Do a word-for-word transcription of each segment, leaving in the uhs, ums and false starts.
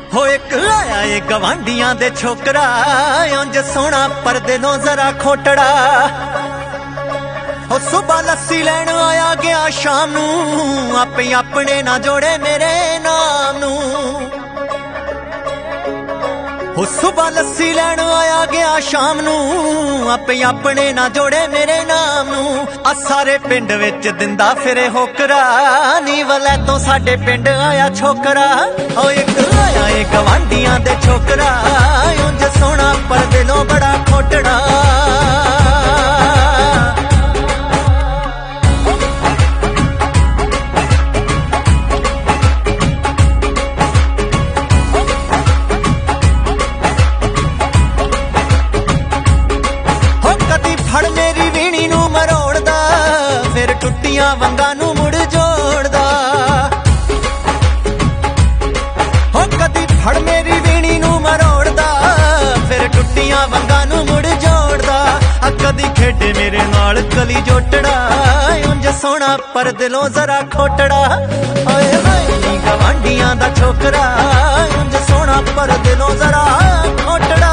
हो एक आया ये गवांडियां दे छोकरा उंज सोना पर दिलों जरा खोटड़ा। हो सुबह लस्सी लैन आया गया शाम नू आपे अपने ना जोड़े मेरे नाम नू। हो सुबह लस्सी लैन आया गया शाम नू आपे अपने ना जोड़े मेरे नाम नू। आ सारे पिंड विच दिंदा फिरे होकरा नी वलै तो साडे पिंड आया छोकरा। ओ एक आया ए गवांडियां दे छोकरा उंज सोना पर दिलों बड़ा खोटड़ा। टुटियां वंगा नू मुड़ जोड़दा हो कदी फड़ मेरी वीणी नू मरोड़दा फिर टुटियां वंगा नू मुड़ जोड़दा। आ कदी खेडे मेरे नाल कली जोटड़ा उंज सोना पर दिलों जरा खोटड़ा। ओए होए नी गवांडियां दा छोकरा उंज सोना पर दिलों जरा खोटड़ा।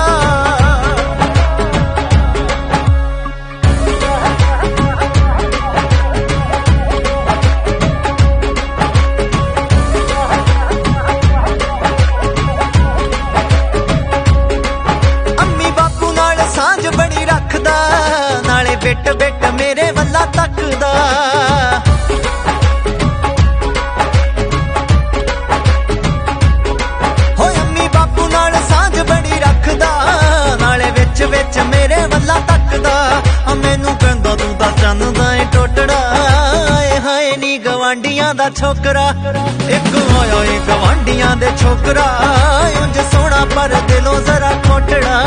नाले बिट बिट मेरे वल्ला तकदा हो अम्मी बापू नाल सांझ बड़ी रखदा नाले विच विच मेरे वल्ला तकदा। मैनू कहंदा तू तां चन्न दा ए टोटड़ा। आए हाय नी गवांडियां दा छोकरा एक आया ए गवांडियां दे छोकरा उंज सोना पर दिलों जरा खोटड़ा।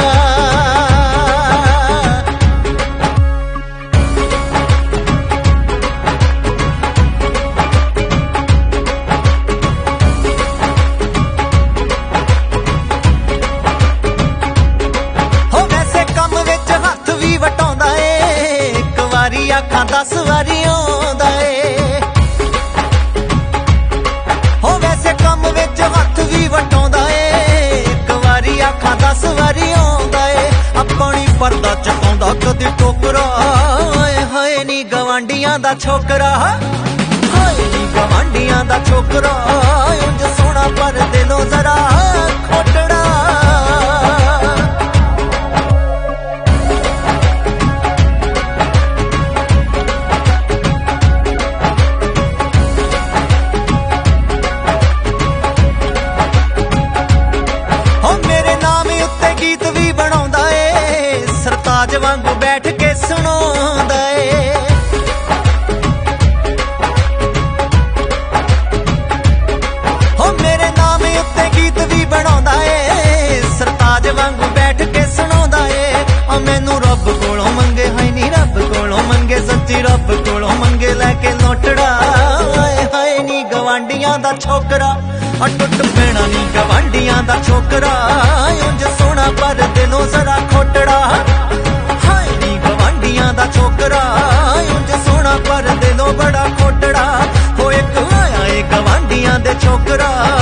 अखां दस वारी आउंदा ए हो वैसे कम विच हथ भी वटाउंदा ए एक वारी अखां दस वारी आउंदा ए। अपनी परदा चकाउंदा कदी टोकरा हाय हाय नी गवांडियां दा छोकरा। हाय नी गवांडियां दा छोकरा उंज सोना पर दिलों जरा खोटड़ा। सरताज वांगू बैठ के सुनाउंदा ए हो मेरे नाम उत्ते गीत भी बनाउंदा ए सरताज वांगू बैठ के सुनाउंदा ए। मैनू रब कोलों मंगे हाय नी रब कोलों मंगे सच्ची रब कोलों मंगे लैके लोटड़ा। हाय हाय नी गवांडियां दा छोकरा टुट पैना नी गवांडियां दा छोकरा उंज सोना पर दिलों जरा खोटड़ा। हाय नी गवांडियां दा छोकरा उंज सोना पर दिलों बड़ा खोटड़ा। हो एक आया ए गवांडियां दे छोकरा